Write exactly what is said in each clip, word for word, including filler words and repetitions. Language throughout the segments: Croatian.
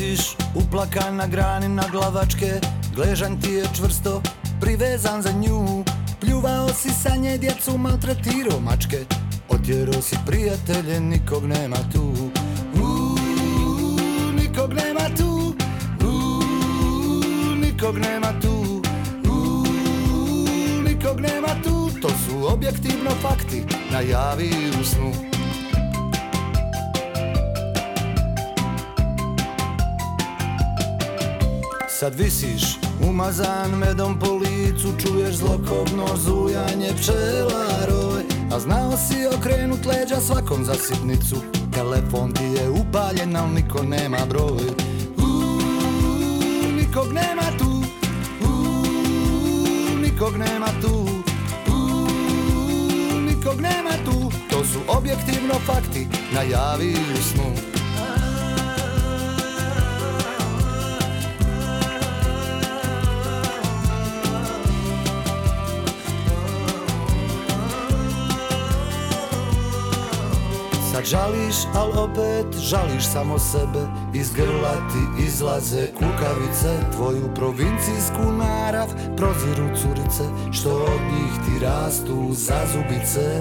visiš uplakan na grani naglavačke, gležanj ti je čvrsto privezan za nju. Pljuvao si sa nje djecu, maltretirao mačke, otjerao si prijatelje, nikog nema tu. Uuu, nikog nema tu. Uuu, nikog nema tu. Uuu, nikog nema tu. To su objektivno fakti, najavi u snu. Sad visiš umazan medom po licu, čuješ zlokobno zujanje pčela roj, a znao si okrenut leđa svakom za sitnicu. Telefon ti je upaljen, al niko nema broj. Uuu, nikog nema tu. Uuu, nikog nema tu. Uuu, nikog nema tu. To su objektivno fakti, najavi u snu. Sad žališ, al opet žališ samo sebe. Iz grla ti izlaze kukavice, tvoju provincijsku narav proziru curice, što od njih ti rastu zazubice.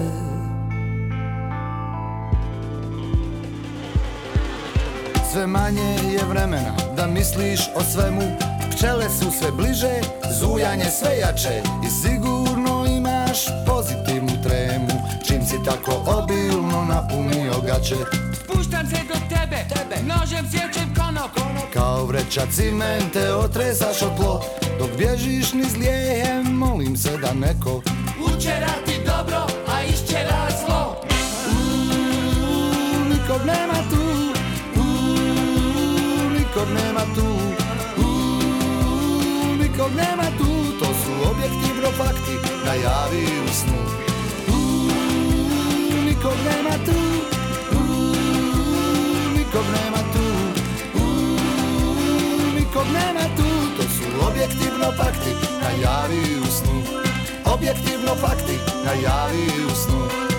Sve manje je vremena da misliš o svemu, pčele su sve bliže, zujanje sve jače i sigurno imaš pozitivnu tremu. Čim si tako obilno napunio gaće, spuštam se do tebe, tebe. Nožem sječem konop, kao vreća cimente otresaš od tlo. Dok bježiš niz lijehe, molim se da neko učera ti dobro, a iščera zlo. Uuu, nikog nema tu. Uuu, nikog nema tu. Uuu, nikog nema tu. To su objektivno fakti, najavi u snu. Nikog nema tu. Uuu, nikog nema tu. Uuu, nikog nema tu. To su objektivno fakti, najavi u snu. Objektivno fakti, najavi u snu.